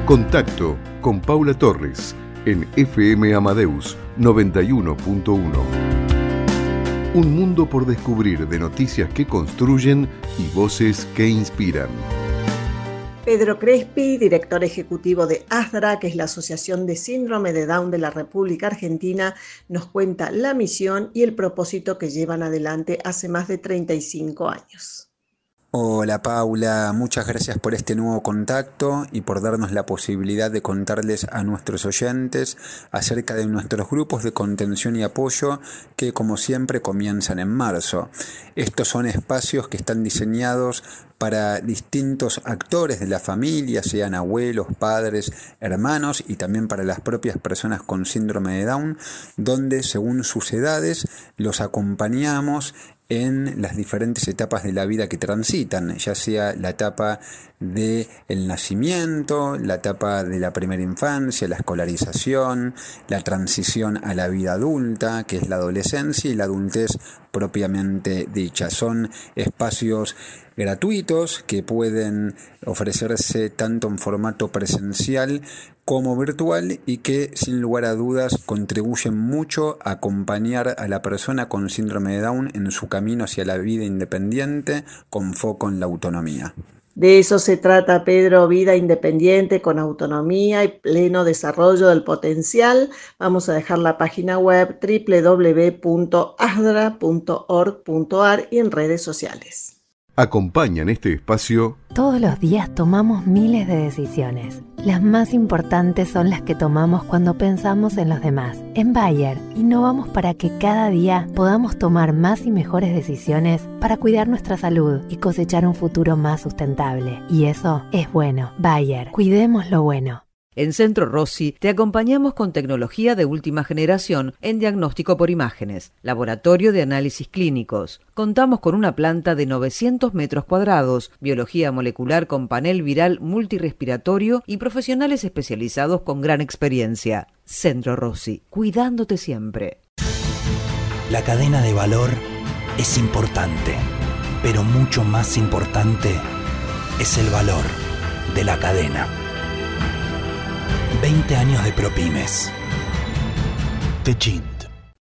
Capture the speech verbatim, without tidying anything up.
Contacto con Paula Torres en F M Amadeus noventa y uno punto uno. Un mundo por descubrir de noticias que construyen y voces que inspiran. Pedro Crespi, director ejecutivo de ASDRA, que es la Asociación de Síndrome de Down de la República Argentina, nos cuenta la misión y el propósito que llevan adelante hace más de treinta y cinco años. Hola Paula, muchas gracias por este nuevo contacto y por darnos la posibilidad de contarles a nuestros oyentes acerca de nuestros grupos de contención y apoyo que, como siempre, comienzan en marzo. Estos son espacios que están diseñados para distintos actores de la familia, sean abuelos, padres, hermanos, y también para las propias personas con síndrome de Down, donde según sus edades los acompañamos en las diferentes etapas de la vida que transitan, ya sea la etapa del nacimiento, la etapa de la primera infancia, la escolarización, la transición a la vida adulta, que es la adolescencia, y la adultez propiamente dicha. Son espacios gratuitos que pueden ofrecerse tanto en formato presencial como virtual y que sin lugar a dudas contribuyen mucho a acompañar a la persona con síndrome de Down en su camino hacia la vida independiente con foco en la autonomía. De eso se trata, Pedro, vida independiente con autonomía y pleno desarrollo del potencial. Vamos a dejar la página web doble u doble u doble u punto asdra punto org punto a r y en redes sociales. Acompañan este espacio. Todos los días tomamos miles de decisiones. Las más importantes son las que tomamos cuando pensamos en los demás. En Bayer, innovamos para que cada día podamos tomar más y mejores decisiones para cuidar nuestra salud y cosechar un futuro más sustentable. Y eso es bueno. Bayer, cuidemos lo bueno. En Centro Rossi te acompañamos con tecnología de última generación en diagnóstico por imágenes, laboratorio de análisis clínicos. Contamos con una planta de novecientos metros cuadrados, biología molecular con panel viral multirrespiratorio y profesionales especializados con gran experiencia. Centro Rossi, cuidándote siempre. La cadena de valor es importante, pero mucho más importante es el valor de la cadena. veinte años de ProPymes. Techin.